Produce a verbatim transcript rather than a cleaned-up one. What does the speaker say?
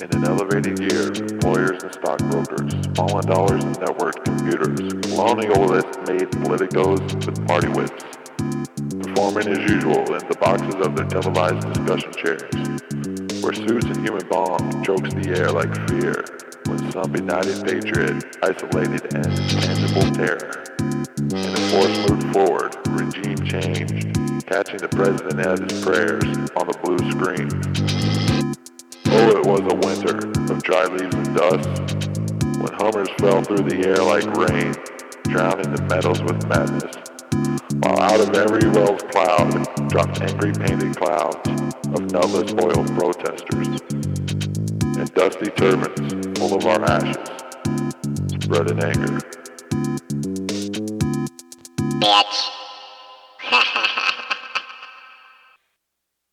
In an elevated year, employers and stockbrokers, fallen dollars and network computers, colonialist-made politicos with party whips, performing as usual in the boxes of their televised discussion chairs, where suits and human bomb chokes the air like fear, when some benighted patriot isolated and tangible terror. And the force moved forward, regime changed, catching the president at his prayers on the blue screen. Oh, it was a winter of dry leaves and dust, when hummers fell through the air like rain, drowning the meadows with madness, while out of every Wells cloud dropped angry painted clouds of nutless oil protesters, and dusty turbans full of our ashes, spread in anger. Bitch.